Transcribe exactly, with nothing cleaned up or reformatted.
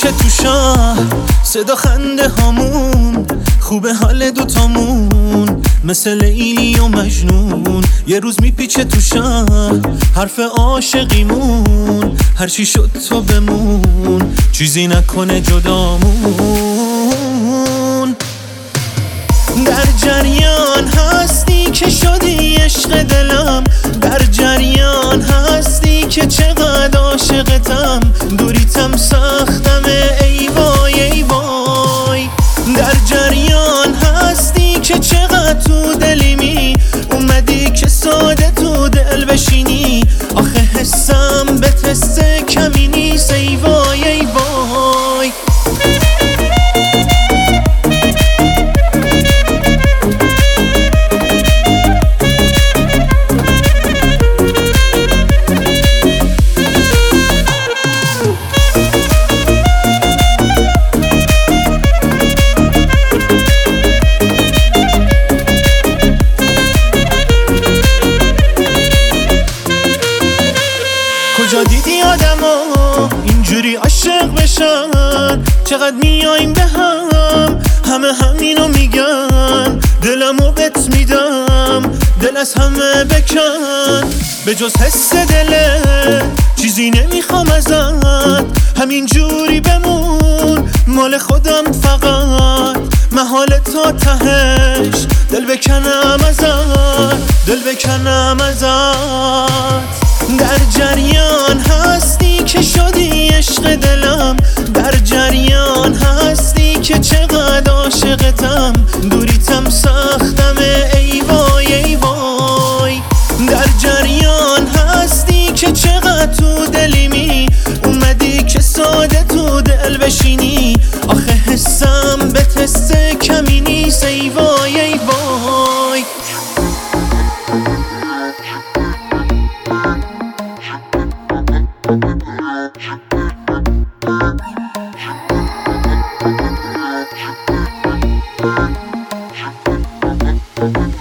میپیچه تو شهر، صدا خنده هامون خوبه حال دوتامون، مثل لیلی و مجنون. یه روز میپیچه تو شهر حرف عاشقیمون، هرچی شد تو بمون، چیزی نکنه جدامون. در جریان هستی که شدی عشق دلم، در جریان هستی که چقدر عاشقتم، دوریتم سختمه ای وای ای وای. در جریان هستی که چقدر تو دلیمی، اومدی که ساده تو دل بشینی، آخه حسم به تست کمی نیست ای وای ای وای. کجا دیدی آدما اینجوری عاشق بشن؟ چقدر میایم به هم، همه همینو میگن، دلمو بهت میدم، دل از همه بکن. به جز حس دله چیزی نمیخوام ازت، همینجوری بمون مال خودم فقط، محال تا تهش دل بکنم ازت، دل بکنم ازت. در جریان هستی که شدی عشق دلم، در جریان هستی که چقدر عاشقتم، دوریتم سختمه ای وای ای وای. در جریان هستی که چقدر تو دلیمی، اومدی که ساده تو دل بشینی، آخه حسم به تست کمی نیست ای وای ای وای. Thank you.